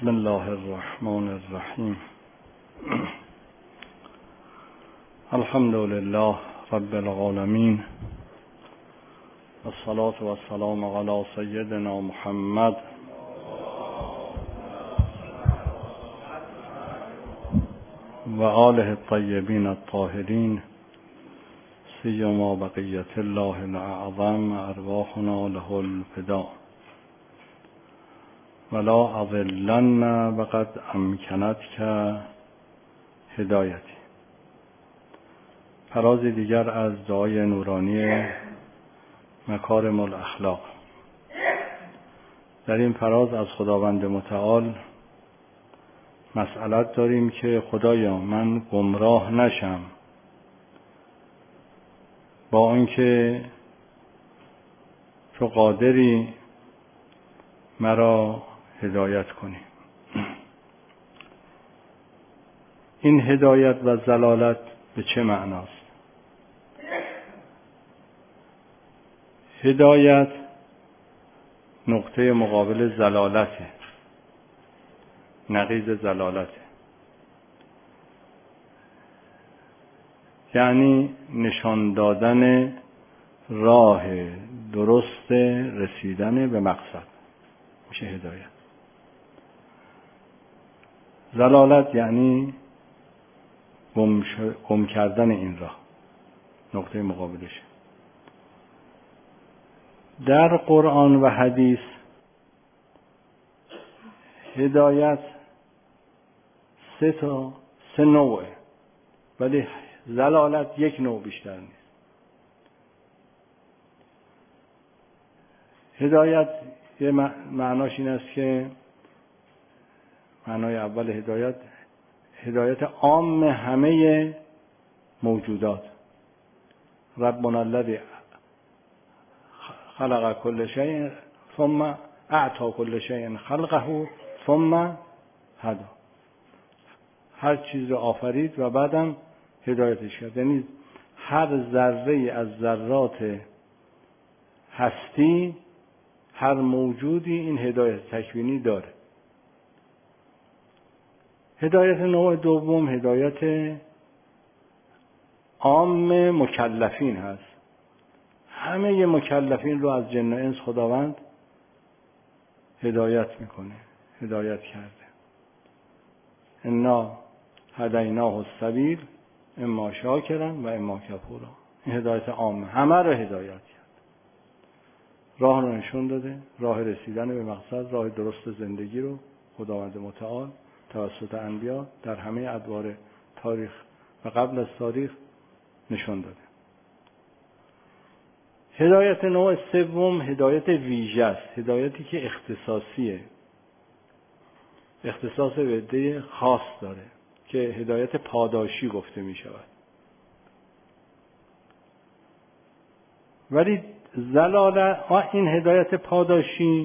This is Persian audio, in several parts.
بسم الله الرحمن الرحیم. الحمد لله رب العالمین والصلاة والسلام علی سیدنا محمد و آله الطیبین الطاهرین سیما بقیة الله الاعظم ارواحنا له الفداء ولا اضلن وقد امکنتک هدایتی. فراز دیگر از دعای نورانی مکارم الاخلاق. در این فراز از خداوند متعال مسئلت داریم که خدایا من گمراه نشم، با آنکه تو قادری مرا هدایت کنی. این هدایت و ضلالت به چه معناست؟ هدایت نقطه مقابل ضلالته، نقیض ضلالته، یعنی نشان دادن راه درست رسیدن به مقصد میشه هدایت. ضلالت یعنی گم کردن این راه، نقطه مقابلش. در قرآن و حدیث هدایت سه نوعه، ولی ضلالت یک نوع بیشتر نیست. هدایت یه معناش این است که معنای اول هدایت عام همه موجودات. ربنا الذی خلق كل شيء ثم اعطى كل شيء خلقه ثم هدى. هر چیز رو آفرید و بعدم هدایتش کرد. یعنی هر ذره از ذرات هستی، هر موجودی این هدایت تکوینی داره. هدایت نوع دوم هدایت عام مکلفین هست. همه مکلفین رو از جن و انس خداوند هدایت میکنه، هدایت کرده. انا هدیناه السبیل اما شاکرا و اما کفورا. این هدایت عامه، همه رو هدایت کرد، راه رو نشون داده، راه رسیدن به مقصد، راه درست زندگی رو خداوند متعال توسط انبیا در همه ادوار تاریخ و قبل از تاریخ نشون داده. هدایت نوع سوم هدایت ویژه است، هدایتی که اختصاصیه، اختصاص به عده خاص داره که هدایت پاداشی گفته می شود. ولی این هدایت پاداشی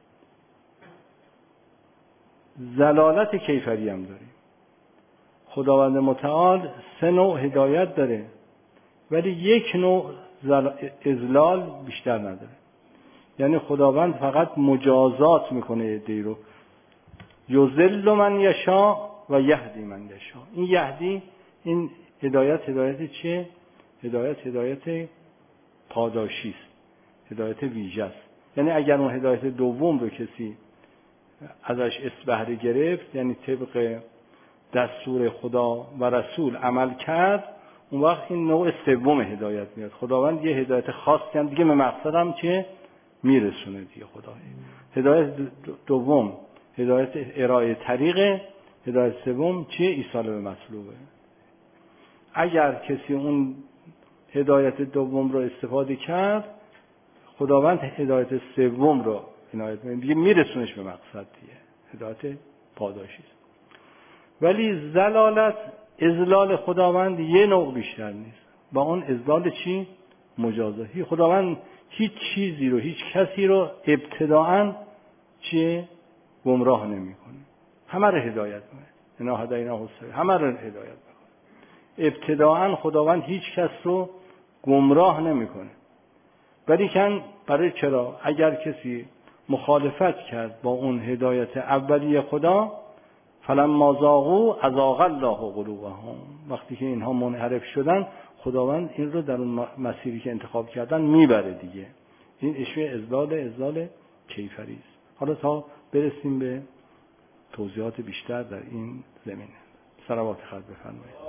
ضلالت کیفری هم داریم. خداوند متعال سه نوع هدایت داره، ولی یک نوع اضلال بیشتر نداره. یعنی خداوند فقط مجازات میکنه عده‌ای رو، یضل من یشاء و یهدی من یشاء. این یهدی، این هدایت چیه؟ هدایت پاداشی است، هدایت ویژه است. یعنی اگر اون هدایت دوم رو کسی ازش بهره گرفت، یعنی طبق دستور خدا و رسول عمل کرد، اون وقت این نوع سوم هدایت میاد. خداوند یه هدایت خاصی هم دیگه به مقصدم چه میرسونه دیگه. خدا هدایت دوم هدایت ارائه طریق، هدایت سوم چیه؟ ایصال به مطلوبه. اگر کسی اون هدایت دوم رو استفاده کرد، خداوند هدایت سوم رو عنایت میکنه دیگه، میرسونش به مقصد دیگه. هدایت پاداشی است. ولی ضلالت، اضلال خداوند یه نوع بیشتر نیست. با اون اضلال چی؟ مجازاتی. خداوند هیچ چیزی رو، هیچ کسی رو ابتداعاً چیه؟ گمراه نمیکنه، همه رو هدایت میکنه. انا هدیناه السبیل، همه رو هدایت میکنه. ابتداعاً خداوند هیچ کس رو گمراه نمیکنه. ولی برای چرا؟ اگر کسی مخالفت کرد با اون هدایت اولیه خدا، فلما زاغوا ازاغ الله قلوبهم، وقتی که اینها منحرف شدن خداوند این رو در اون مسیری که انتخاب کردن میبره دیگه. این اشوه ازلال کیفری است. حالا تا برسیم به توضیحات بیشتر در این زمینه. صلوات خیر بفرمایید.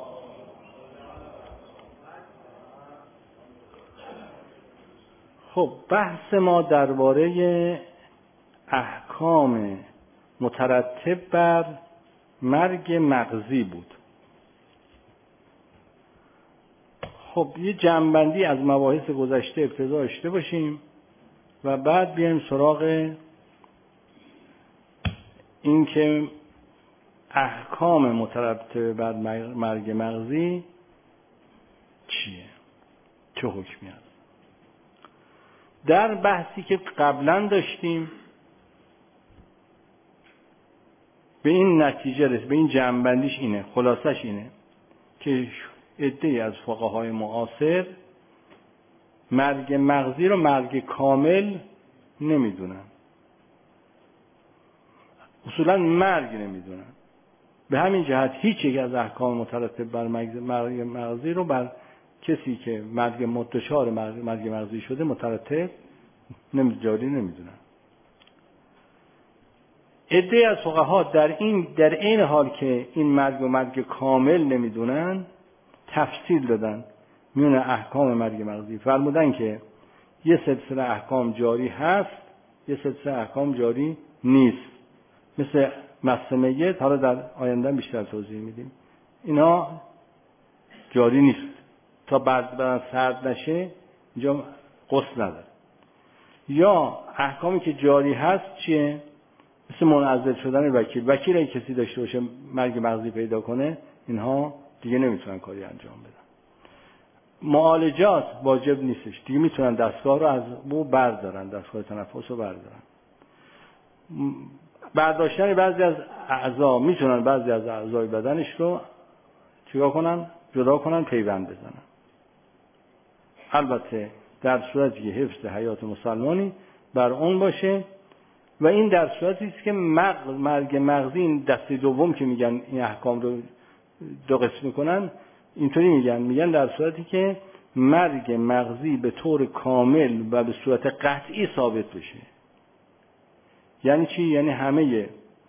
خب بحث ما درباره احکام مترتب بر مرگ مغزی بود. خب یه جمع‌بندی از مباحث گذشته ابتدا داشته باشیم و بعد بیایم سراغ این که احکام مترتب بر مرگ مغزی چیه، چه حکمی هست. در بحثی که قبلا داشتیم به این نتیجه رسید، به این جمع‌بندیش اینه، خلاصش اینه که عده‌ای از فقهای معاصر مرگ مغزی رو مرگ کامل نمیدونن، اصولا مرگ نمیدونن. به همین جهت هیچ یک از احکام مترتب بر مرگ مغزی رو بر کسی که دچار مرگ مغزی شده مترتب جاری نمیدونن. عده‌ای از فقها در این حال که این مرگ کامل نمیدونن تفصیل دادن میون احکام مرگ مغزی. فرمودن که یه سلسله احکام جاری هست، یه سلسله احکام جاری نیست. مثل مس میت، حالا در آینده بیشتر توضیح میدیم، اینا جاری نیست تا بدن سرد نشه، اینجا غسل نداره. یا احکامی که جاری هست چیه؟ مثل منعزل شدن وکیل اگه کسی داشته باشه مرگ مغزی پیدا کنه، اینها دیگه نمیتونن کاری انجام بدن. معالجات واجب نیستش دیگه، میتونن دستگاه رو از بو بردارن، دستگاه تنفس رو بردارن. برداشتن بعضی از اعضا، میتونن بعضی از اعضای بدنش رو چیکار کنن؟ جدا کنن، پیوند بزنن. البته در صورتی که حفظ حیات مسلمانی بر اون باشه، و این در صورتی است که مرگ مغزی، این دسته دوم که میگن این احکام رو دو قسم میکنن، اینطوری میگن در صورتی که مرگ مغزی به طور کامل و به صورت قطعی ثابت بشه. یعنی چی؟ یعنی همه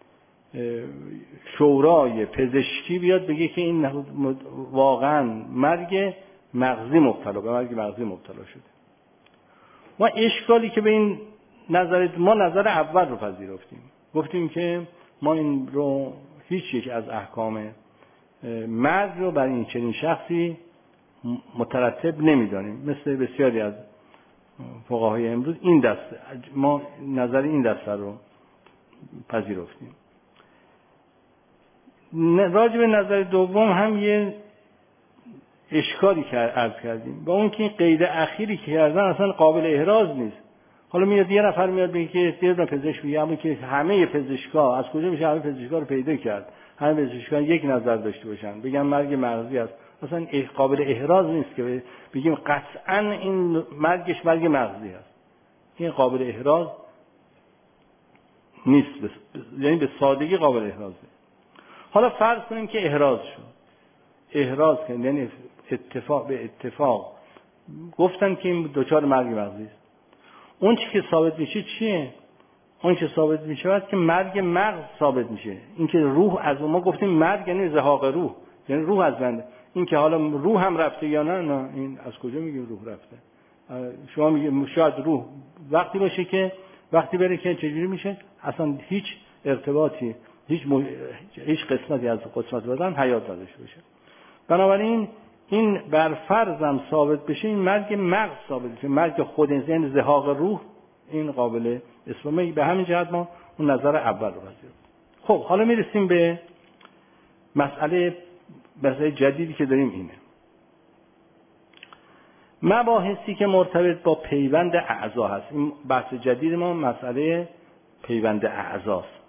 شورای پزشکی بیاد بگه که این واقعا مرگ مغزی مبتلا شده. ما اشکالی که به این ما نظر اول رو پذیرفتیم، گفتیم که ما این رو هیچ یک از احکام مرگ رو بر این چنین شخصی مترتب نمیدانیم. مثل بسیاری از فقهای امروز ما نظر این دسته رو پذیرفتیم. راجع به نظر دوم هم یه اشکالی که عرض کردیم، با اون که این قید اخیری که کردن اصلا قابل احراز نیست. حالا میاد یه نفر میاد بگه که یه پزشک میگه، اما که همه پزشکا، از کجا میشه همه پزشکا رو پیدا کرد؟ همه پزشکا یک نظر داشته باشن بگن مرگ مغزی است، اصلا قابل احراز نیست که بگیم قطعا این مرگش مرگ مغزی است. این قابل احراز نیست، یعنی به سادگی قابل احراز نیست. حالا فرض کنیم که احراز کنیم، یعنی به اتفاق گفتن که این دچار مرگ مغزی است. اون چی که ثابت میشه چیه؟ اون که ثابت میشه که مرگ مغز ثابت میشه. این که روح از ما گفتیم مرگ یعنی زهاق روح، یعنی روح از بنده. این که حالا روح هم رفته یا نه این از کجا میگیم روح رفته؟ شما میگید شاید روح وقتی باشه که وقتی بره که چجوری میشه؟ اصلا هیچ ارتباطی، هیچ قسمتی از قسمت بدن حیات نداشته باشه. بنابراین این بر فرضم ثابت بشه، این مرگ مغز ثابت بشه، مرگ خود یعنی زهاق روح، این قابل اسلامه. به همین جهت ما اون نظر اول رو پذیرفتیم. خب حالا میرسیم به مسئله جدیدی که داریم، اینه مباحثی که مرتبط با پیوند اعضا هست. این بحث جدید ما مسئله پیوند اعضاست.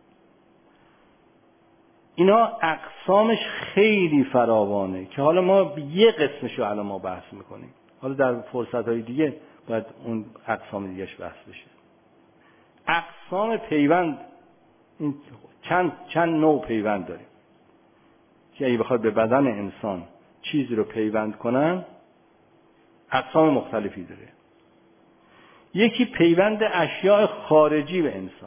اینا اقسامش خیلی فراوانه که حالا ما یه قسمش رو الان ما بحث میکنیم. حالا در فرصتهای دیگه باید اون اقسام دیگهش بحث بشه. اقسام پیوند، این چند نوع پیوند داریم که اگه بخواد به بدن انسان چیزی رو پیوند کنن اقسام مختلفی داره. یکی پیوند اشیاء خارجی به انسان.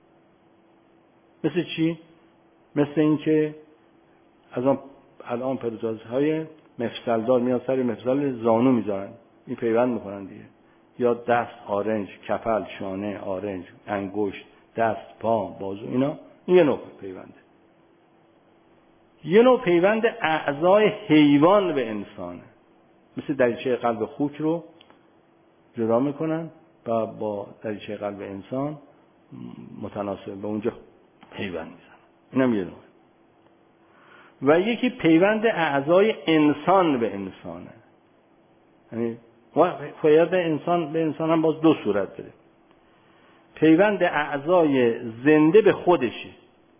مثل چی؟ مثل این که الان پردازهای مفصلدار میان سر مفصل زانو میذارن، این پیوند میکنن دیگه. یا دست آرنج، کفل، شانه آرنج، انگشت، دست، پا، بازو، اینا این یه نوع پیونده. یه نوع پیوند اعضای حیوان به انسانه، مثل دریچه قلب خوک رو جدا میکنن و با دریچه قلب انسان متناسب به اونجا پیوند میزنن. اینم یه نوع. و یکی پیوند اعضای انسان به انسانه، یعنی پیوند انسان به انسان هم باز دو صورت داره. پیوند اعضای زنده به خودشه،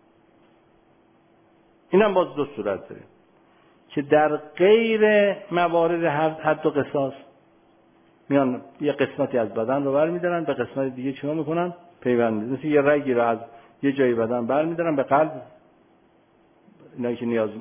این هم باز دو صورت داره که در غیر موارد حد و قصاص میان یه قسمتی از بدن رو برمی‌دارن به قسمت دیگه چیکار میکنن؟ پیوند میزنن. مثل یه رگی رو از یه جای بدن برمی‌دارن به قلب، اینا که نیاز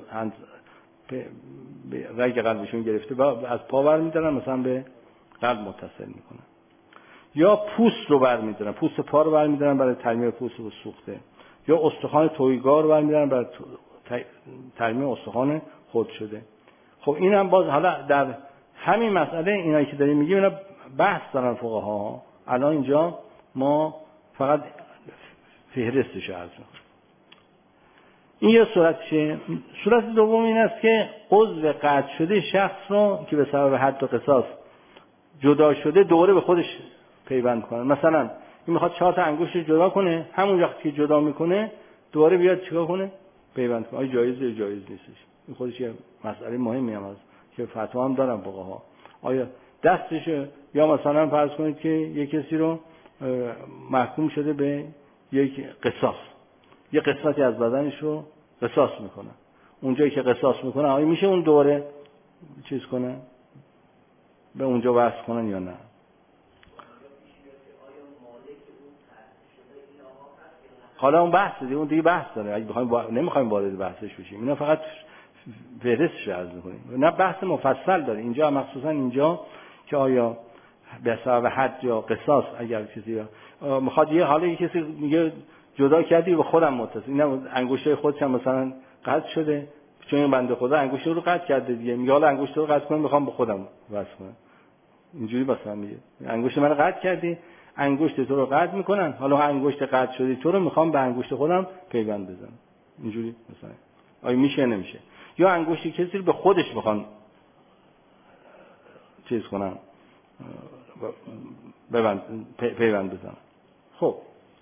رگ قلبشون گرفته و از پا برمی‌دارن مثلا به قلب متصل میکنن. یا پوست رو برمی‌دارن، پوست پا رو برمی‌دارن برای ترمیم پوست و سوخته. یا استخوان توییگاه رو برمی‌دارن برای ترمیم استخوان خرد شده. خب این هم باز حالا در همین مسئله اینایی که داریم میگیم اینا بحث دارن فقها. الان اینجا ما فقط فهرستش عرض می‌کنیم. این یه صورتشه. صورت دوم این است که عضو قطع شده شخص رو که به سبب حد و قصاص جدا شده دوره به خودش پیوند کنه. مثلا این میخواد 4 تا انگشت رو جدا کنه، همون وقتی که جدا میکنه دوباره بیاد چیکار کنه؟ پیوند کنه. آیا جایزه یا جایز نیستش؟ این خودش یه مسئله مهمی هم هست که فتوا هم دارن فقها. آیا دستش، یا مثلا فرض کنید که یک کسی رو محکوم شده به یک قصاص، یه قسمتی از بدنش رو قصاص میکنه، اونجایی که قصاص میکنه آیا میشه اون دوره چیز کنه به اونجا وصل کنن یا نه؟ حالا اون بحث دیگه، اون دیگه بحث داره. اگه بخوایم نمیخوایم وارد بحثش بشیم، اینا فقط فهرستش رو عرض میکنیم. نه بحث مفصل داره اینجا، مخصوصا اینجا که آیا به سبب حد یا قصاص اگر کسی میخواد یه حالا یه کسی میگه جدا کردی به خودم متصل، اینا انگشتای خودش هم مثلا قطع شده، چون این بنده خدا انگشت رو قطع کرده دیگه، میگه حالا انگشت رو قطع کنم میخوام به خودم وصل کنم. اینجوری مثلا میگه انگشت من رو قطع کردی، انگشت تو رو قطع میکنن، حالا انگشت قطع شدی تو رو میخوام به انگشت خودم پیوند بزنم. اینجوری مثلا آیا میشه نمیشه؟ یا انگشت کسی رو به خودش میخوان چیز کنن پیوند بزنن. خب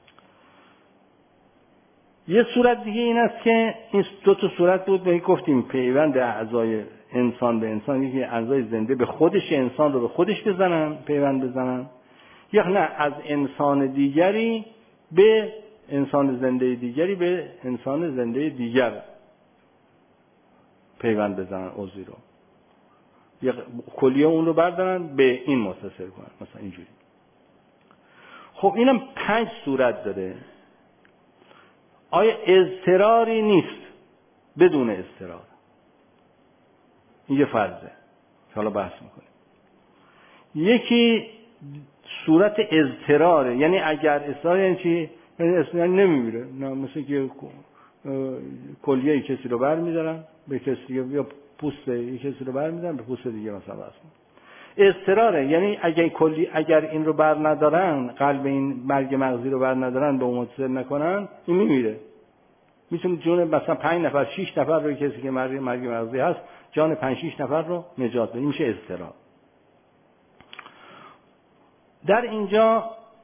یه صورت دیگه این است که این دو تا صورت بود که گفتیم پیوند اعضای انسان به انسان، یکی اعضای زنده به خودش انسان رو به خودش بزنن پیوند بزنن، یا نه از انسان دیگری به انسان زنده دیگری به انسان زنده دیگر پیوند بزنن عضوی رو، یا کلیه اون رو بردارن به این متصل کنن مثلا اینجوری. خب اینم 5 صورت داره. آیا اضطراری نیست بدون اضطرار؟ این یه فرضه که حالا بحث میکنیم. یکی صورت اضطراره، یعنی اگر اضطرار یعنی چی؟ یعنی اصلا نمیمیره، نه مثل که کلیه کسی رو برمیدارن به کسی دیگه، یا پوست یک کسی رو برمیدارن به پوست دیگه مثلا واسه. اضطراره یعنی اگر این رو بر ندارن، قلب این مرگ مغزی رو بر ندارن، به اون متصل نکنن، این میمیره. میتونه جون مثلا 5 نفر 6 نفر رو کسی که مرگ مغزی هست جان 5 6 نفر رو نجات بده. این میشه اضطرار. در اینجا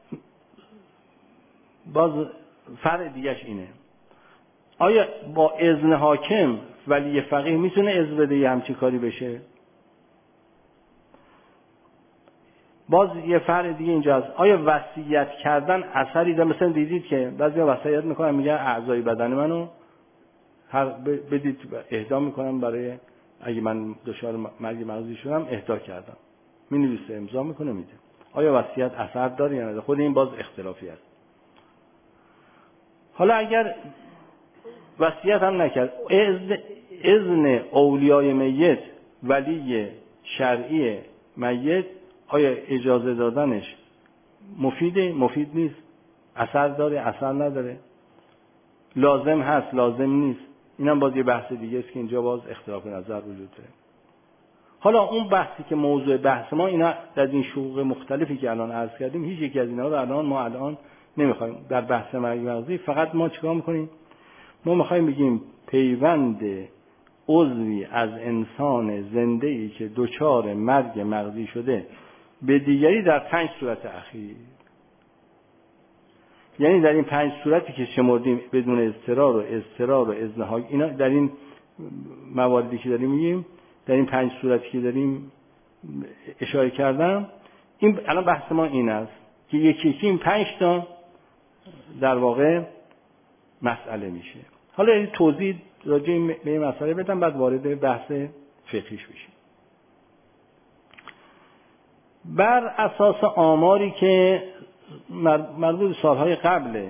باز فرق دیگه‌اش اینه، آیا با اذن حاکم ولی فقیه میتونه اذن بده یه همچین کاری بشه؟ باز یه فرق دیگه اینجا هست، آیا وصیت کردن اثری داره؟ مثلا دیدید که بعضیا وصیت میکنن میگن اعضای بدن منو بدید اهدا میکنم برای اگه من دچار مرگ مغزی شدم اهدا کردم، مینویسه امضا میکنه میده. آیا وصیت اثر داره یا نه؟ خود این باز اختلافی است. حالا اگر وصیت هم نکرد، اذن اولیای میت، ولی شرعی میت، آیا اجازه دادنش مفیده؟ مفید نیست. اثر داره؟ اثر نداره. لازم هست؟ لازم نیست. اینم باز یه بحث دیگه است که اینجا باز اختلاف نظر وجود داره. حالا اون بحثی که موضوع بحث ما، اینا در این شقوق مختلفی که الان عرض کردیم، هیچ یک از اینا رو ما الان نمیخوایم در بحث مرگ مغزی. فقط ما چیکار میکنیم؟ ما میخوایم بگیم پیوند عضوی از انسان زنده‌ای که دچار مرگ مغزی شده به دیگری در 5 صورت اخیر، یعنی در این 5 صورتی که شمردیم، بدون اضطرار و ازنهاک، اینا در این مواردی که داریم میگیم، در این 5 صورتی که داریم اشاره کردم، این الان بحث ما این است که یکی این 5 تا در واقع مسئله میشه. حالا این توضیح راجع به این مسئله بدم، بعد وارد بحث فقهیش بشیم. بر اساس آماری که مربوط سالهای قبل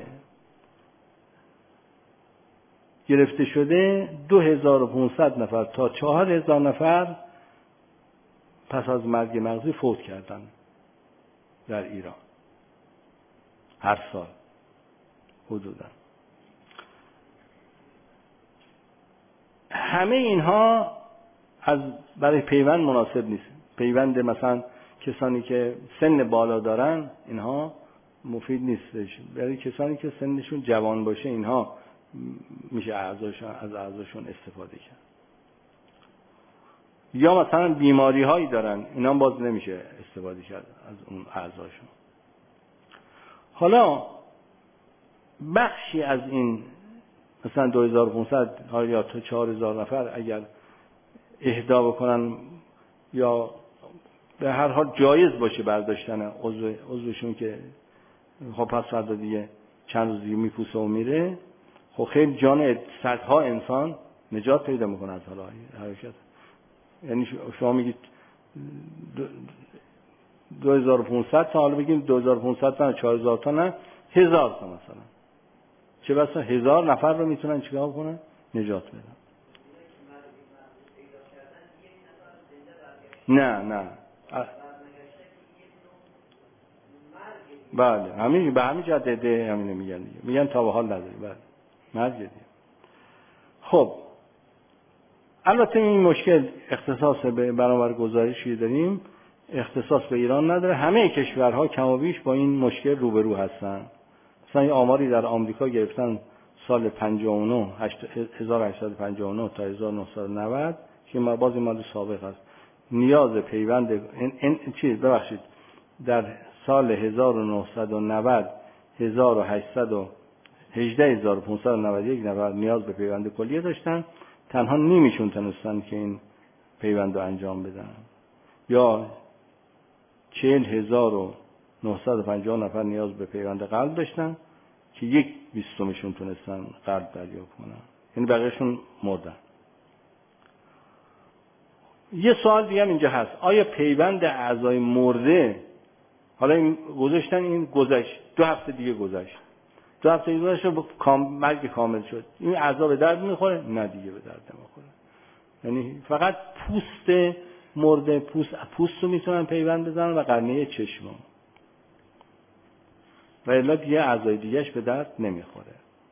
گرفته شده، 2500 نفر تا 4000 نفر پس از مرگ مغزی فوت کردن در ایران هر سال حدودا. همه اینها برای پیوند مناسب نیست. پیوند مثلا کسانی که سن بالا دارن اینها مفید نیستش. برای کسانی که سنشون جوان باشه اینها میشه از اعضاشون استفاده کرد. یا مثلا بیماری هایی دارن، اینا باز نمیشه استفاده کرد از اون اعضاشون. حالا بخشی از این مثلا 2500 یا تا 4000 نفر اگر اهدا بکنن یا به هر حال جایز باشه برداشتن عضوشون که خب پس فردا دیگه چند روز دیگه میپوسه و میره، خب خیلی جان صدها انسان نجات پیدا میکنه از حال حرکت. یعنی شما میگید 2500 تا، حالا بگیم 2500 تا، 4000 تا، نه 1000 تا مثلا، چه بسا 1000 نفر رو میتونن چیکار کنن؟ نجات بدن. نه بله، همین به همین جهت همین میگن تا به حال نداری. بله مرگ دیگه. خب البته این مشکل اختصاص به برابر گزارشی داریم، اختصاص به ایران نداره. همه کشورها کم و بیش با این مشکل روبرو هستن. مثلا آماری در آمریکا گرفتن سال 59 1859 تا 1990 که بازی مال سابق است. نیاز پیوند در سال 1990 18591 نفر نیاز به پیوند کلیه داشتن، تنها نیمیشون تونستن که این پیوند رو انجام بدن. یا 40950 نفر نیاز به پیوند قلب داشتن که 1/20 تونستن قلب دریافت کنن، یعنی بقیه‌شون مردن. یه سوال دیگه هم اینجا هست، آیا پیوند اعضای مرده، حالا این گذاشتن، این گذشت 2 هفته دیگه گذشت، 2 هفته دیگه گذشت مرگ کامل شد، این اعضا به درد میخوره؟ نه دیگه به درد نمیخوره. یعنی فقط پوست مرده، پوست رو میتونن پیوند بزنن و قرنیه چشم، و الا دیگه اعضای دیگهش به درد نمیخوره.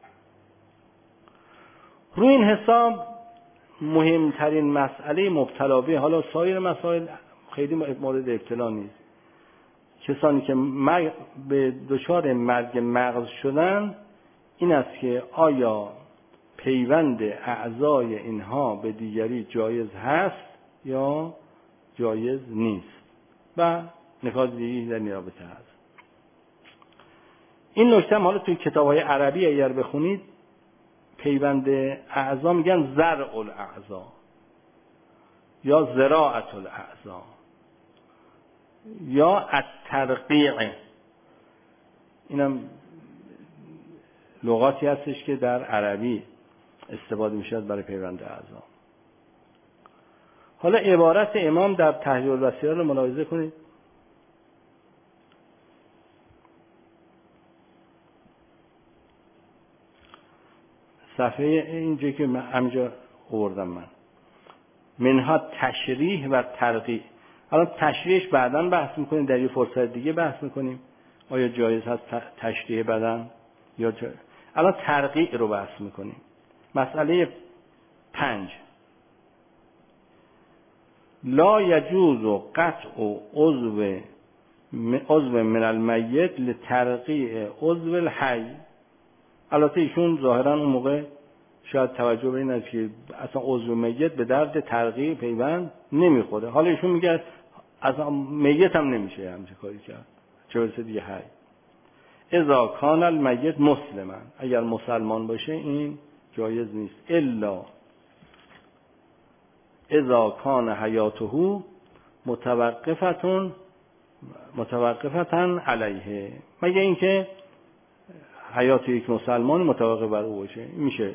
روی این حساب مهمترین مسئله مبتلا به، حالا سایر مسائل خیلی مورد ابتلا نیست، کسانی که به دچار مرگ مغز شدن، این است که آیا پیوند اعضای اینها به دیگری جایز هست یا جایز نیست، و نکات دیگری در این رابطه هست. این نکته هم حالا توی کتاب‌های عربی اگر بخونید، پیوند اعضا میگن زرع الاعضا یا زراعت الاعضا یا الترقیع. اینم لغاتی هستش که در عربی استفاده میشه برای پیوند اعضا. حالا عبارت امام در تحریر الوصیه رو ملاحظه کنید. صفحه اینجا که من همینجا آوردم من منها تشریح و ترقیع. الان تشریحش بعداً بحث میکنیم، در یه فرصت دیگه بحث میکنیم آیا جایز هست تشریح بدن یا الان ترقیع رو بحث میکنیم. مسئله 5 لا یجوز قطع عضو من المیت لترقیع عضو الحی. البته ایشون ظاهرا اون موقع شاید توجه به این است که اصلا عضو میت به درد ترقیع پیوند نمیخوره. حالا ایشون میگه اصلا میت هم نمیشه همچه کاری کرد، چه برسه دیگه حی. اذا کان المیت مسلما، اگر مسلمان باشه این جایز نیست. الا اذا کان حیاته متوقفتن علیه، مگه اینکه حیات یک مسلمان متوقف بر او باشه میشه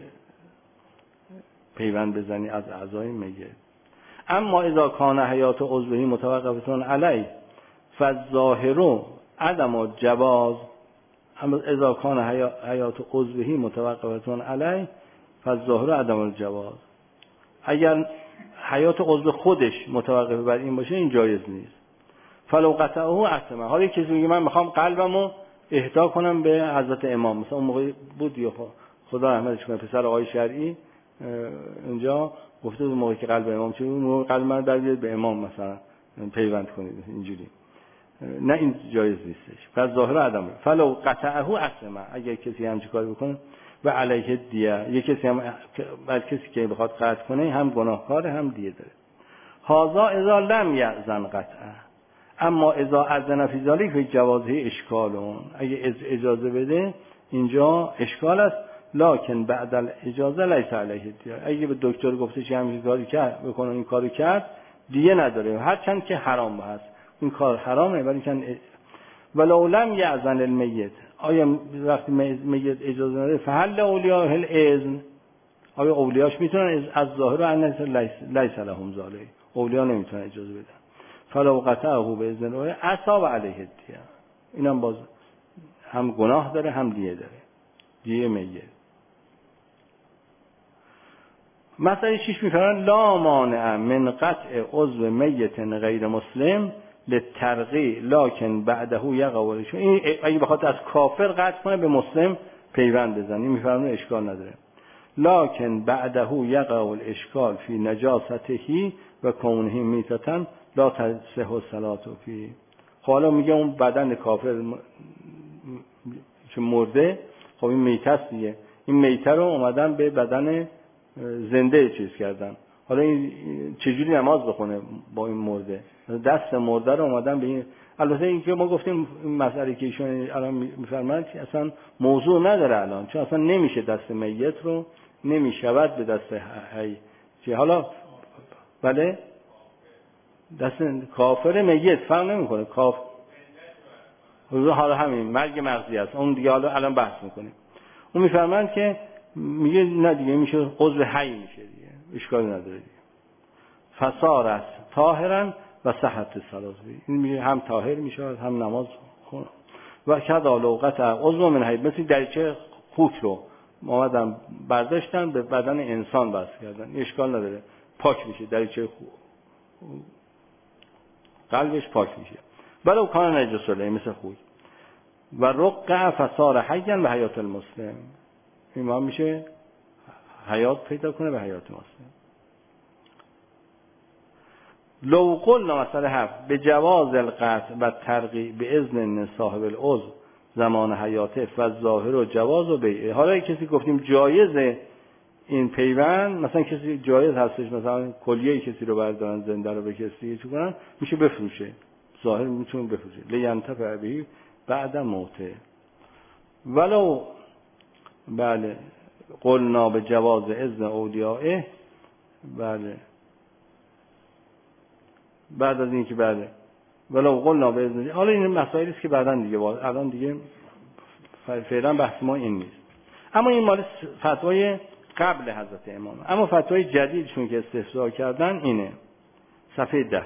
پیوند بزنی از اعضای میت. اما اذا کان حیات عضوه متوقفتن علیه فالظاهر عدم جواز. اما اذا کان حیات عضوه متوقفتن علیه فالظاهر عدم الجواز. اگر حیات عضو خودش متوقف بر این باشه این جایز نیست. فلو قطعه عصمه. حالا کسی میگه من میخوام قلبمو اهدا کنم به حضرت امام، مثلا اون موقع بود یا خدا رحمتش کنه پسر آقای شرعی اونجا گفته اون موقع که قلب امام چه اون قلب من در بیاد به امام مثلا پیوند کنید اینجوری، نه این جایز نیستش. پس ظاهر عدمه. فلو قطعه عصمه، اگر کسی همچین کاری بکنه و علیه دیه، یک کسی هم کسی که بخواد قطع کنه هم گناهکاره هم دیه داره. هذا اذا لم یأذن قطعه. اما اذا اذن فی ذلک فی جوازه اشکالون، اگه اجازه بده اینجا اشکال است. لکن بعد الاجازه لیس علیه دیه. اگه به دکتر گفته چه همین کاری کرد بکنه این کارو کرد دیه نداره، هرچند که حرام هست این کار حرامه، ولی که ولو لم یأذن المیت. آیا وقتی میت اجازه نده فهل اولیاء الاذن، آیا اولیاش میتونن از ظاهر و انس لیس لهم ذلک، اولیاء نمیتونن اجازه بدن. فلو قطعه باذن الله اصاب علیه دیه. اینم باز هم گناه داره هم دیه داره، دیه میت. مسئله 6 میفرمایند لا مانع من قطع عضو میت غیر مسلم للترقیع لکن بعده یقع. این اگه بخواد از کافر قطع کنه به مسلم پیوند بزنه میفرمایند اشکال نداره. لکن بعده یقع الاشکال فی نجاسته و کونه میتتن لا تصح الصلاة فی. حالا میگه اون بدن کافر که مرده، خب این میته است دیگه، این میته رو اومدن به بدن زنده چیز کردن. حالا این چجوری نماز بخونه با این مرده؟ دست مرده رو اومدن به این. البته این که ما گفتیم این مسئله که ایشون الان میفرمایند که اصلا موضوع نداره الان، چون اصلا نمیشه دست میت رو نمیشود به دست حی. چه حالا بله دست کافر میت فرق نمیکنه. کافر حالا همین مرگ مغزی است، اون دیگه حالا الان بحث میکنیم. اون میفرمایند که میگه نه دیگه میشه عضو حی میشه دیگه، اشکالی نداره دیگه. فصار است طاهرا و صحت الصلاه. این میگه هم طاهر میشه هم نماز خونه. و کذا لوقت عضو من حی، مثل دریچه خوک رو اومدن برداشتن به بدن انسان بس کردن، اشکال نداره، پاک میشه دریچه قلبش پاک میشه. ولو کان نجس له مثل خوک. و رقع فصار حیا و حیات المسلم، این میشه حیات پیدا کنه به حیات مسلم. لو قلنا مثلا 7 به جواز القطع و ترقیع به اذن صاحب العضو زمان حیاته فالظاهر و جواز و بیعه. حالا کسی گفتیم جایزه این پیوند، مثلا کسی جایز هستش مثلا کلیه کسی رو بردارن زنده رو به کسی چی کنن میشه بفروشه، ظاهر میتونه بفروشه لینتفع به بعد موته. ولو بله قلنا به جواز اذن اولیاء، بله بعد از اینکه بله ولو قلنا به اذن. حالا این مسائلی است که بعداً دیگه الان دیگه فعلا بحث ما این نیست. اما این مال فتوای قبل حضرت امام. اما فتوای جدیدشون که استفسار کردن اینه، صفحه 10.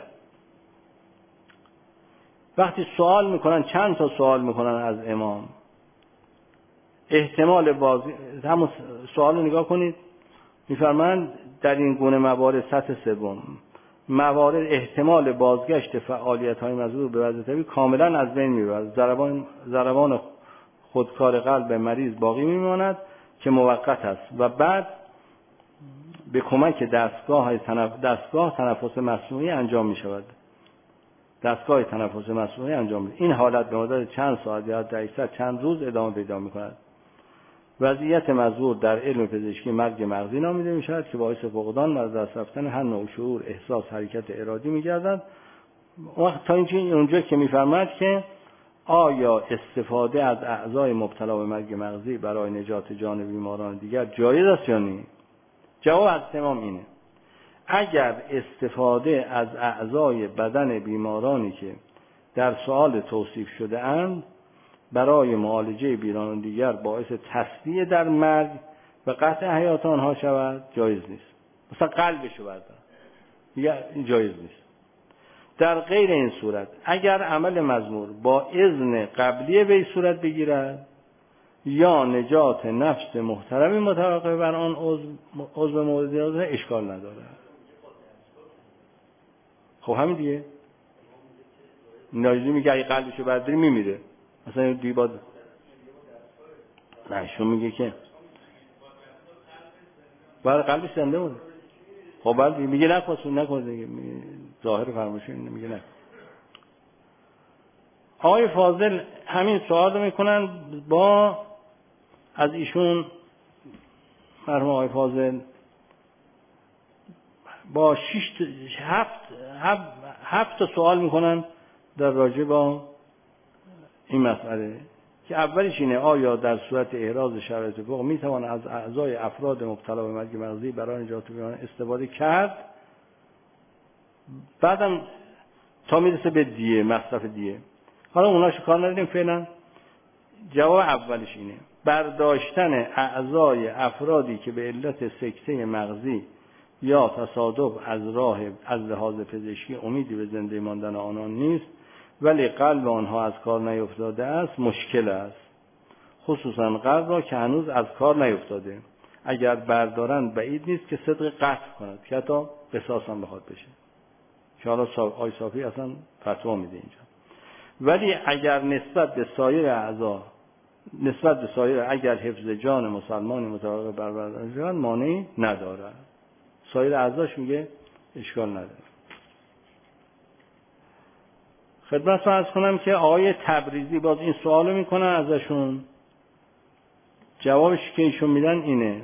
وقتی سوال میکنن، چند تا سوال میکنن از امام، احتمال همون سوال رو نگاه کنید، میفرمایند در این گونه موارد سطح سوم موارد احتمال بازگشت فعالیت‌های مذکور به وضع طبیعی کاملا از بین می‌رود. ضربان خودکار قلب مریض باقی میماند که موقت است و بعد به کمک دستگاه تنفس مصنوعی انجام می‌شود. دستگاه تنفس مصنوعی انجام می‌دهد. این حالت به مدت چند ساعت یا در اکثر چند روز ادامه پیدا می‌کند. وضعیت مذکور در علم پزشکی مرگ مغزی نامیده می‌شود که باعث فقدان و از دست رفتن هر نوع شعور، احساس، حرکت ارادی می‌گردد. وقت تا اونجا که می‌فرماید که آیا استفاده از اعضای مبتلا به مرگ مغزی برای نجات جان بیماران دیگر جایز است یا نه؟ جواب از تمام اینه: اگر استفاده از اعضای بدن بیمارانی که در سؤال توصیف شده اند برای معالجه بیماران دیگر باعث تسریع در مرگ و قطع حیات آنها شود، جایز نیست. مثلا قلبشو بردارن، دیگه جایز نیست. در غیر این صورت اگر عمل مذکور با اذن قبلی وی صورت بگیرد یا نجات نفس محترمی متوقف بر آن عضو مورد نیاز اشکال ندارد. خب همین دیگه. ناجی میگه اگه قلبشو برداری میمیره، مثلا دیباد نه شو میگه که برای قلبش زنده بود. خب بعد میگه نکن دیگه، ظاهر فرمایش اینه، میگه نه. آقای فاضل همین سوال رو میکنن با از ایشون مرحوم آقای فاضل با 7 تا سوال میکنن در راجع با این مسئله که اولیش اینه: آیا در صورت احراز شرایط فوق میتوان از اعضای افراد مبتلا به مرگ مغزی برای نجات بیماران استفاده کرد؟ بعدم تا میرسه به دیه، مصرف دیه. حالا اوناشو کار نداریم فعلا. جواب اولیش اینه: برداشتن اعضای افرادی که به علت سکته مغزی یا تصادف از لحاظ پزشکی امیدی به زنده ماندن آنان نیست ولی قلب آنها از کار نیفتاده است، مشکل است، خصوصا قلب را که هنوز از کار نیفتاده. اگر بردارند بعید نیست که صدق قطع کند که حتی قصاص هم بخواد بشه، که حالا آقای صافی اصلا فتوا میده اینجا. ولی اگر نسبت به سایر اگر حفظ جان مسلمان متوقف بر برداشت جان مانعی ندارد، سایر اعضاش میگه اشکال نداره. خدمتتون عرض کنم که آقای تبریزی باز این سوالو میکنن ازشون، جوابش که ایشون میدن اینه،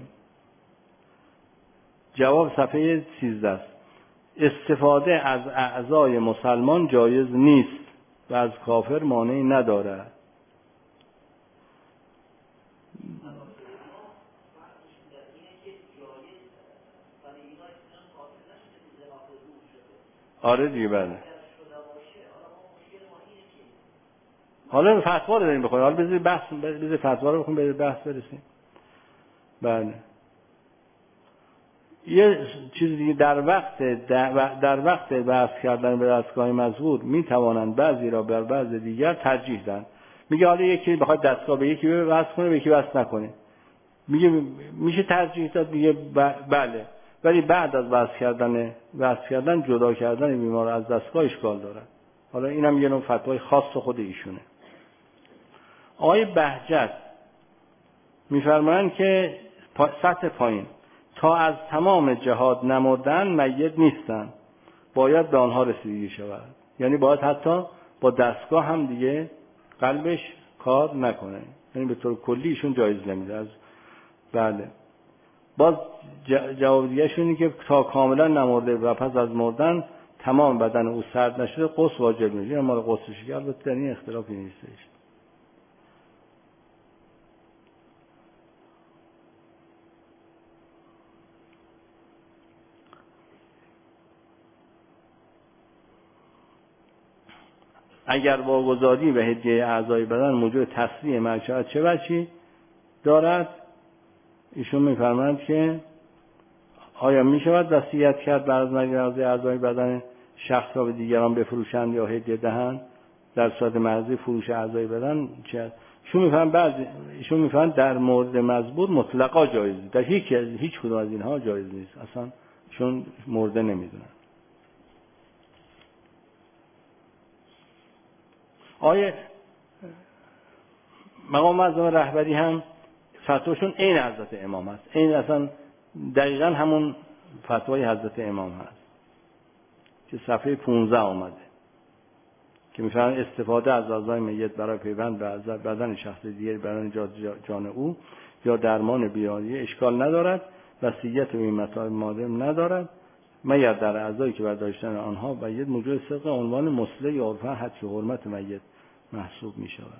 جواب صفحه 13 است: استفاده از اعضای مسلمان جایز نیست و از کافر مانعی ندارد. آره دیگه بله. حالا فتوا رو داریم بخونیم، حالا بذار فتوا رو بخونیم، به بحث برسیم. بله. یه چیز دیگه، در وقت بحث کردن به دستگاه مذکور می توانند بعضی را بر بعض دیگر ترجیح دهند. میگه حالا یکی بخواد دستگاه به یکی وصل کنه به یکی وصل نکنه، میگه میشه ترجیح داد، میگه بله، ولی بعد از وصل کردن جدا کردن بیمار از دستگاه اشکال داره. حالا اینم یه نوع فتوای خاص خود ایشونه. آقای بهجت میفرمایند که سطح پایین تا از تمام جهات نمردن میت نیستن، باید به آنها رسیدگی شود. یعنی باید حتی با دستگاه هم دیگه قلبش کار نکنه، یعنی به طور کلی ایشون جایز نمیده. از بله باز جواب دیگه شونی که تا کاملا نمرده و پس از مردن تمام بدن او سرد نشده غسل واجب میشه. این مال غسلش که البته در این اختلافی نیستش. اگر واگذاری و هدیه اعضای بدن موجب تسریع مرگ شود چه وجهی دارد؟ ایشون میفرمایند که آیا می شود وصیت کرد بعد از مرگ اعضای بدن شخص را به دیگران بفروشند یا هدیه دهند؟ در صورت مرضی فروش اعضای بدن ایشون میفهمن در مورد مزبور مطلقا جایزه، در هیچ کدوم از اینها جایز نیست، اصلا چون مرده نمیدونن. آیه مقام معظم رهبری هم فتواشون عین حضرت امام هست، عین اصلا دقیقا همون فتوای حضرت امام هست که صفحه 15 آمده که میفرمایند استفاده از اعضای میت برای پیوند به بدن شخص دیگری برای نجات جان او یا درمان بیماری اشکال ندارد، وصیت به این مطالب مادم ندارد مگر در اعضایی که برداشتن آنها میت موجود صدق عنوان مصلح یا عرفا حتی حرمت میت محسوب می شود.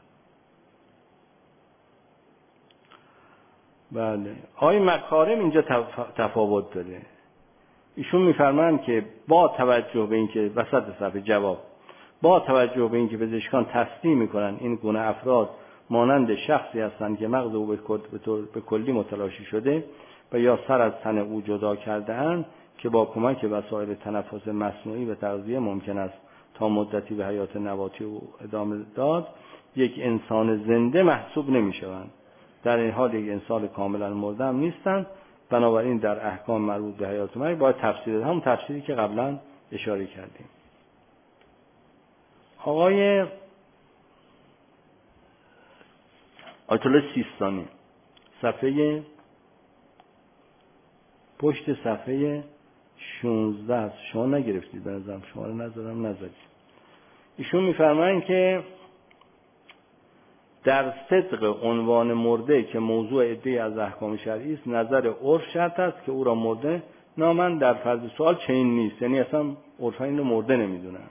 بله، آیه مکارم اینجا تفاوت داره. ایشون میفرمایند که با توجه به اینکه وسط صفحه جواب، با توجه به اینکه پزشکان تصدیق میکنن این گونه افراد مانند شخصی هستند که مغز او به کلی متلاشی شده و یا سر از تن او جدا کرده اند که با کمک وسایل تنفس مصنوعی و تغذیه ممکن است تا مدتی به حیات نباتی او ادامه داد، یک انسان زنده محسوب نمیشوند. در این حال یک انسان کاملا مرده هم نیستند. بنابراین در احکام مربوط به حیات مرگ باید تفسیر همون تفسیری که قبلا اشاره کردیم. آقای آیت الله سیستانی صفحه پشت صفحه 16 است. شما نگرفتید به نظرم، شما رو نذارم نذارید. ایشون میفرمایند که در صدق عنوان مرده که موضوع عده‌ای از احکام شرعی است، نظر عرف شرط است که او را مرده نامند. در فرض سوال چنین نیست، یعنی اصلا عرفا اینو مرده نمیدونن.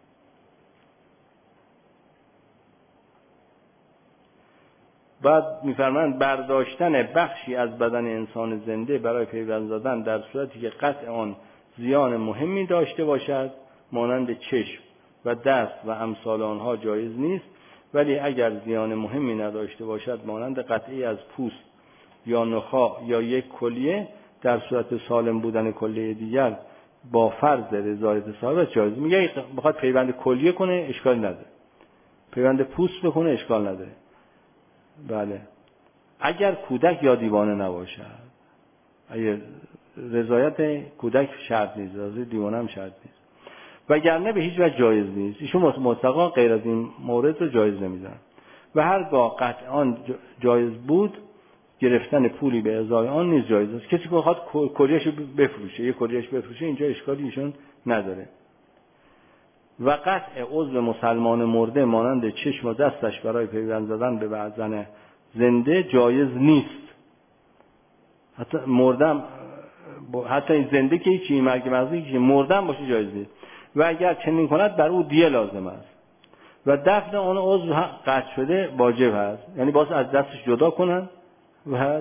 بعد میفرمایند برداشتن بخشی از بدن انسان زنده برای پیوند زدن در صورتی که قطع آن زیان مهمی داشته باشد مانند چشم و دست و امثال آنها جایز نیست، ولی اگر زیان مهمی نداشته باشد مانند قطعی از پوست یا نخاع یا یک کلیه در صورت سالم بودن کلیه دیگر با فرض رضایت صاحب جایز. میگه بخواد پیوند کلیه کنه اشکال نداره، پیوند پوست بکنه اشکال نداره. بله، اگر کودک یا دیوانه نباشد، اگر رضایت کودک شرط نیست، رضایت دیوانه هم شرط نیست، وگرنه به هیچ وجه جایز نیست. ایشون مطلقا غیر از این مورد رو جایز نمیدونن و هرگاه قطعا جایز بود گرفتن پولی به ازای آن نیز جایز است. کسی که بخواد کلیه‌اش بفروشه، یه کلیه‌اش بفروشه، اینجا اشکالی ایشون نداره. و قطع عضو مسلمان مرده مانند چشم و دستش برای پیوند زدن به بدن زنده جایز نیست. حتی مردم، حتی این زنده که هیچی، مرگ مغزی که مردم باشه جایز نیست. و اگر چنین کند بر او دیه لازم است و دفن آن عضو قطع شده واجب است، یعنی باز از دستش جدا کنن و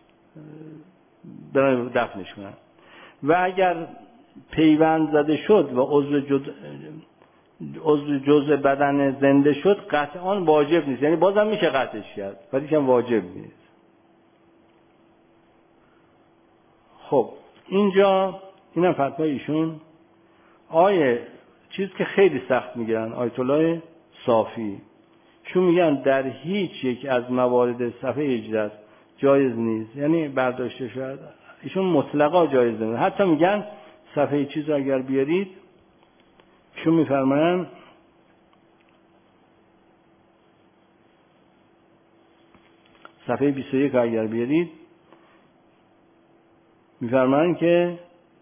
برای دفنش کنن. و اگر پیوند زده شد و عضو جزء بدن زنده شد قطعا واجب نیست، یعنی بازم میشه قطعش کرد ولی که واجب نیست. خب اینجا اینم فتوای ایشون. آیه چیز که خیلی سخت میگیرن آیت الله صافی چون میگن در هیچ یک از موارد صفحه 18 جایز نیست، یعنی برداشته شد. ایشون مطلقا جایز نیست. حتی میگن صفحه چیز اگر بیارید، ایشون میفرمایند صفحه 21 اگر بیارید میفرمایند که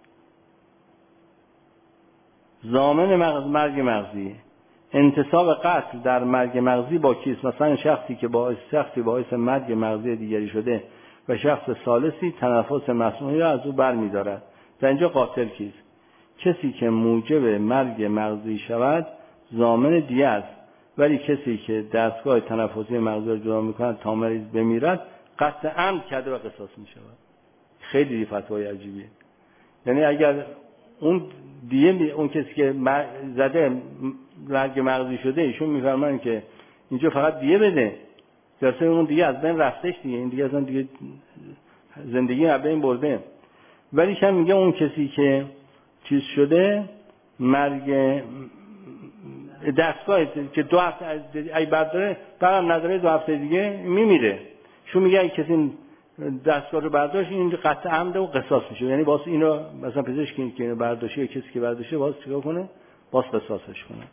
ضامن مرگ مغزی، انتصاب قتل در مرگ مغزی با کیست؟ مثلا شخصی که باعث مرگ مغزی دیگری شده و شخص ثالثی تنفس مصنوعی را از او برمی‌دارد. در اینجا قاتل کیست؟ کسی که موجب مرگ مغزی شود ضامن دیه است، ولی کسی که دستگاه تنفسی مغزی را جدا می‌کند تا مریض بمیرد قطع عمد کرده و قصاص می‌شود. خیلی فتوای عجیبیه. یعنی اگر اون دیه، اون کسی که زده مرگ مغزی شده، ایشون میفرمایند که اینجا فقط دیه بده، درسته اون دیگه از بین رفتش دیگه، این دیگه اصلا دیگه زندگی از بین برده. ولی که میگه اون کسی که چیز شده مرگ دستگاه که 2 هفته ای برداره برام نداره 2 هفته دیگه میمیره. شو میگه اگه کسی دستگاه رو برداشت این قطع عمد و قصاص میشه. یعنی واسه اینو مثلا پزشکی که اینو برداشته یا کسی که برداشته واسه چیکار کنه؟ واسه قصاصش کنه.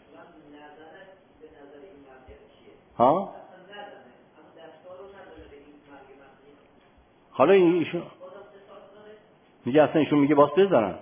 ها؟ حالا ایشون میگه اصلا ایشون میگه واسه بزنن.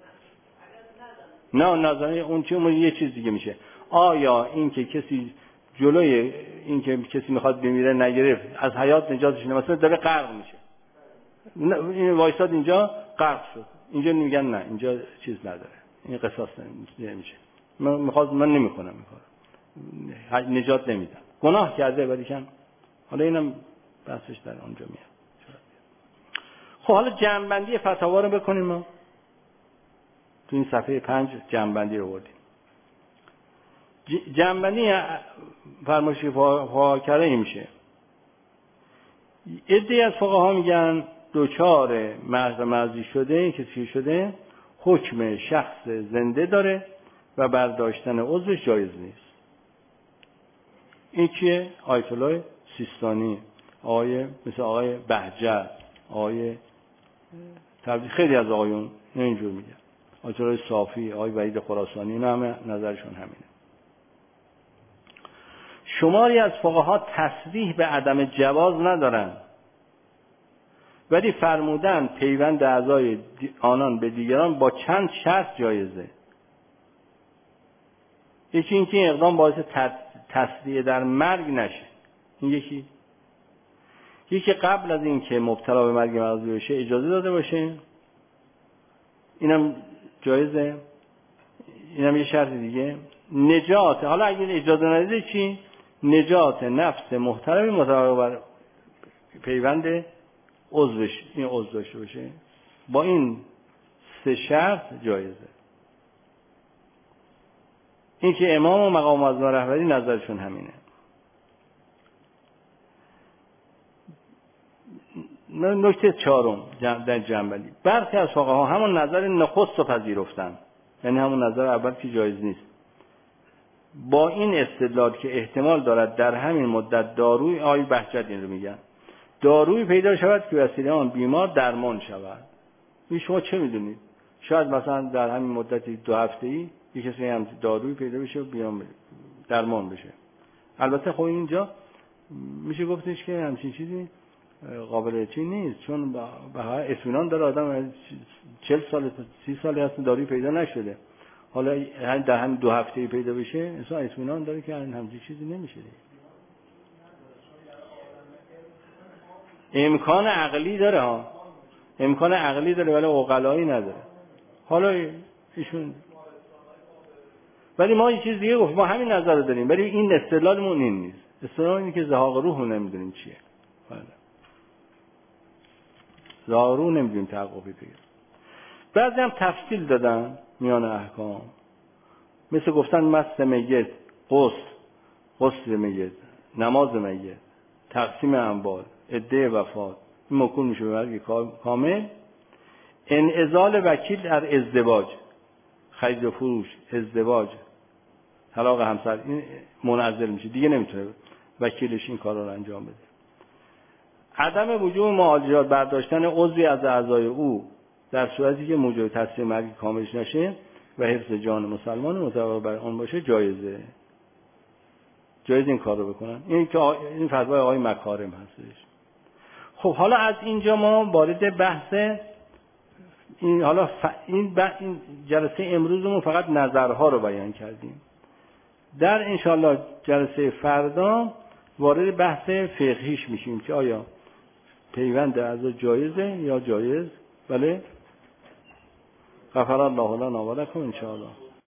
نه نظر اون چه اون یه چیز دیگه میشه. آیا این که کسی جلوی این که کسی میخواد بمیره نگرفت از حیات نجاتش نمیده، مثلا داره غرق میشه، این وایساد اینجا غرق شد، اینجا میگن نه اینجا چیز نداره، این قصاص نمیشه، من نمیکنم این کارو، نجات نمیدم، گناه کرده ولی کن. حالا اینم بحثش در اونجا میاد. خب حالا جمع‌بندی فتاوا رو بکنیم. ما تو این صفحه 5 جمع‌بندی رو بردیم. جمع‌بندی فرمایشی فقها این میشه. عده‌ای از فقها میگن دوچار مرضی شده، کسی شده حکم شخص زنده داره و برداشتن عضوش جایز نیست. این کیه؟ آیت الله سیستانی، مثل آقای بهجت، آقای تبریز، خیلی از آقایون اینجور میگن. آیت الله صافی، آقای وحید خراسانی، اینا همه نظرشون همینه. شماری از فقها تصریح به عدم جواز ندارن، ولی فرمودن پیوند اعضای آنان به دیگران با چند شرط جایزه. یکی اینکه این اقدام باعث تسریع در مرگ نشه. این یکی قبل از اینکه مبتلا به مرگ مغزی بشه اجازه داده باشه، اینم جایزه. اینم یه شرط دیگه. نجات، حالا اگه اجازه ندیده چی؟ نجات نفس محترمی مطابق بر پیوند عضوش، این عضو داشته باشه. با این 3 شرط جایزه. این که امام و مقام معظم رهبری نظرشون همینه. نکته 4 در جنبندی، برخی از فقها همون نظر نخست رو پذیرفتن، یعنی همون نظر اول که جایز نیست، با این استدلال که احتمال دارد در همین مدت داروی، آی بهجت این رو میگن، داروی پیدا شود که وسیله آن بیمار درمان شود. این شما چه میدونید؟ شاید مثلا در همین مدتی 2 هفته‌ای یک کسی هم داروی پیدا بشه و درمان بشه. البته خب اینجا میشه گفتش که همچین چیزی قابل چی نیست، چون به هر اطمینان داره آدم 40 سال 30 سالی هست داروی پیدا نشده، حالا در همین 2 هفته‌ای پیدا بشه، انسان اطمینان داره که همچین چیزی نمیشه. امکان عقلی داره ها، امکان عقلی داره ولی عقلایی نداره. حالا ایشون، ولی ما یه چیز دیگه گفت، ما همین نظر رو داریم ولی این استدلالمون این نیست. استدلال اینه که زهاق روح رو نمیدونیم چیه. بله، زهاق روح نمیدونیم تحققی بگیر. بعضی هم تفصیل دادن میان احکام، مثل گفتن مست میت، غسل میت، نماز میت، تقسیم اموال، عده وفات، این موکول میشه به مرگ کامل. انعزال وکیل در ازدواج، خرید و فروش، ازدواج، طلاق همسر، این منعزل میشه دیگه، نمیتونه وکیلش این کار رو انجام بده. عدم وجوب معالجات، برداشتن عضوی از اعضای او در صورتی که موجب تصدیق مرگ کاملش نشه و حفظ جان مسلمان مطابق بر آن باشه جایزه. جایز این کار رو بکنن. این که این فتوای آقای مکارم هستش. خب حالا از اینجا ما وارد بحث این، حالا این جلسه امروزمون فقط نظرها رو بیان کردیم. در انشالله جلسه فردا وارد بحث فقهیش میشیم که آیا پیوند اعضا جایزه یا جایز. بله، غفر الله لنا و لکم انشاءالله.